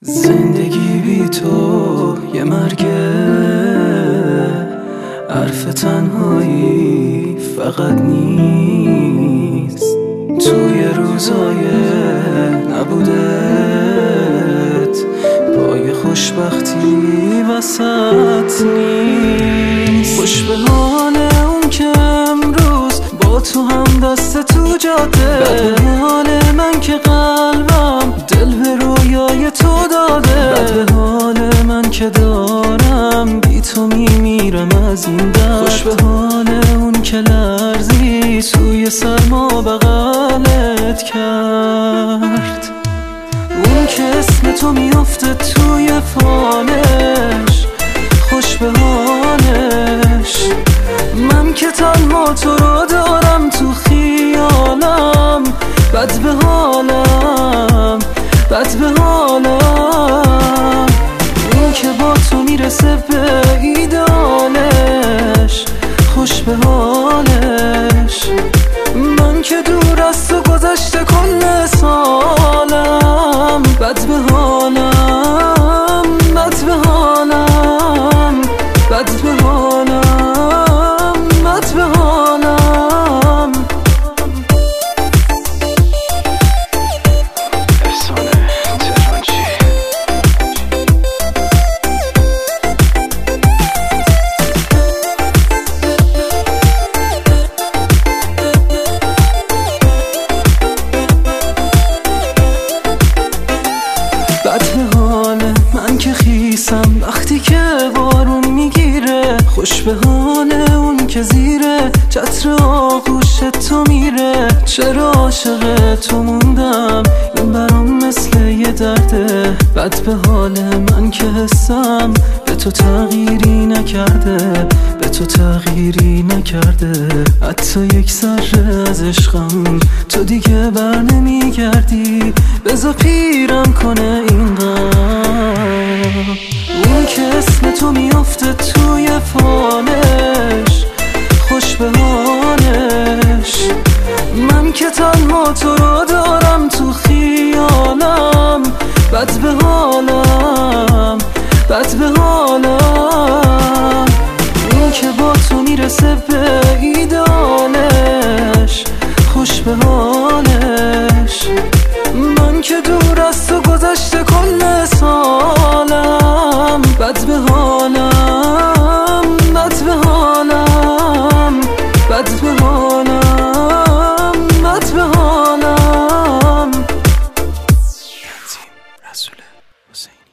زندگی بی تو یه مرگه، حرف تنهایی فقط نیست. توی روزای نبودت پای خوشبختی وسط نیست. خوش به حال اون که امروز با تو هم دست تو جاده، بد به حال من که قلبم دل به رویای تو داده، بد به حال من که دارم بی تو میمیرم از این درد. خوش به حال اون که لرزی توی سرما بغلت کرد، اون که اسم تو میافته توی فالش. خوش به حالش من که تنها تو رو دارم تو خیالم، بد به حالم، بد به حالم. اون که با تو میرسه به ایدالش، خوش به حالش. من که دور از تو گذشته کل سالم، بد به حالم، بد به حالم، بد به حالم، بد به حالم. بد به حال من که خیسم وقتی که بارون میگیره، خوش به حال اون که زیره چتر آغوش تو میره. چرا عاشق تو موندم این برام مثل یه درده، بد به حال من که حسم به تو تغییری نکرده، به تو تغییری نکرده. حتی یک ذره از عشقم تو دیگه بر نمیگردی، بذار پیرم کنه این غم. اون که اسم تو میافته توی فالش، خوش به حالش. من که تنها تو رو دارم تو خیالم، بد به حالم، بد به حالم. اون که با تو میرسه به ایدالش، خوش به حالش. من که دور از تو گذشته کل سالم، بد به حالم، بد به حالم، بد به حالم، بد به حالم. رسول حسین